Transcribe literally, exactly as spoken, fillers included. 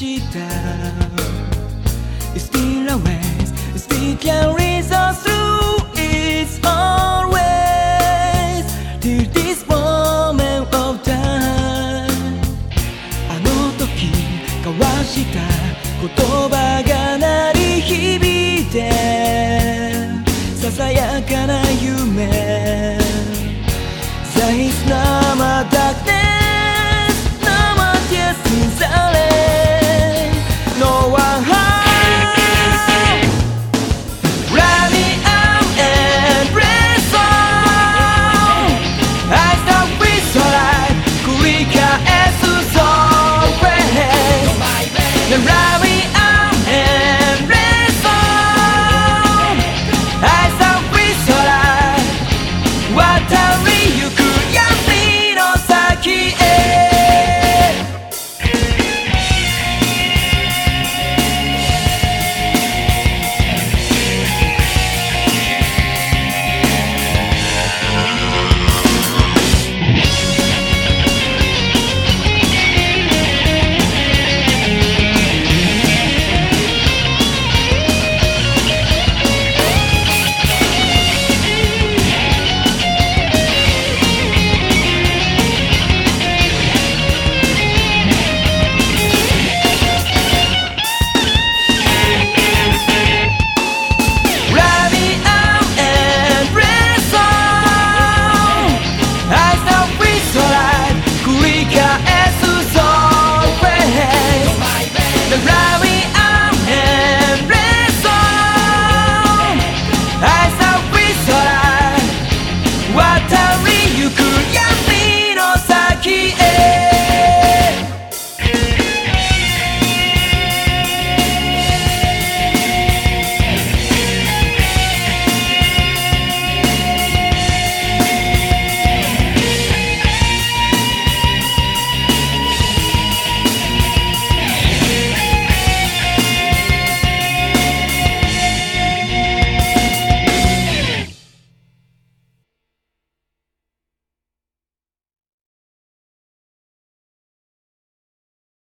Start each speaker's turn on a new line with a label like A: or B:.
A: した It's still a ways, it still carries us through. It's always till this moment of time. あの時交わした言葉が鳴り響いてささやかな夢 There is no more darkness, no more tears in silence. No one home. Running out and breath song. I stop with the light, 繰り返すそう。The right